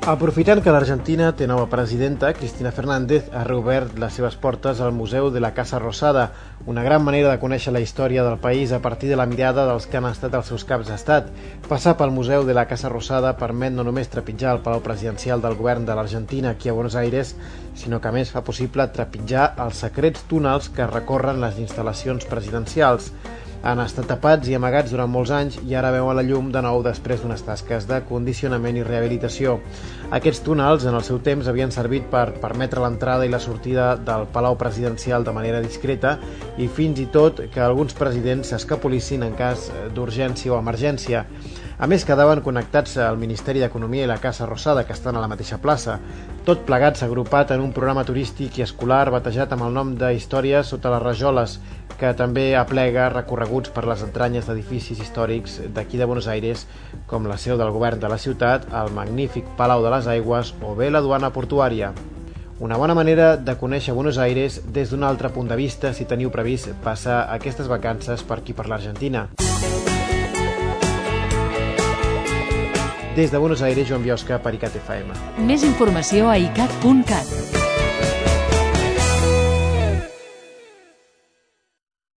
Aprofitant que l'Argentina té nova presidenta, Cristina Fernández ha reobert les seves portes al Museu de la Casa Rosada, una gran manera de conèixer la història del país a partir de la mirada dels que han estat els seus caps d'estat. Passar pel Museu de la Casa Rosada permet no només trepitjar el palau presidencial del govern de l'Argentina aquí a Buenos Aires, sinó que a més fa possible trepitjar els secrets túnels que recorren les instal·lacions presidencials. Han estat tapats i amagats durant molts anys i ara veuen la llum de nou després d'unes tasques de condicionament i rehabilitació. Aquests túnels, en el seu temps, havien servit per permetre l'entrada i la sortida del Palau Presidencial de manera discreta i fins i tot que alguns presidents s'escapolissin en cas d'urgència o emergència. A més, quedaven connectats al Ministeri d'Economia i la Casa Rosada, que estan a la mateixa plaça. Tot plegat s'ha agrupat en un programa turístic i escolar batejat amb el nom de Històries sota les rajoles, que també aplega recorreguts per les entranyes d'edificis històrics d'aquí de Buenos Aires, com la seu del govern de la ciutat, el magnífic Palau de les Aigües o bé la duana portuària. Una bona manera de conèixer Buenos Aires des d'un altre punt de vista si teniu previst passar aquestes vacances per aquí per l'Argentina. Des de Buenos Aires, Joan Biosca per ICAT FM. Més informació a icat.cat.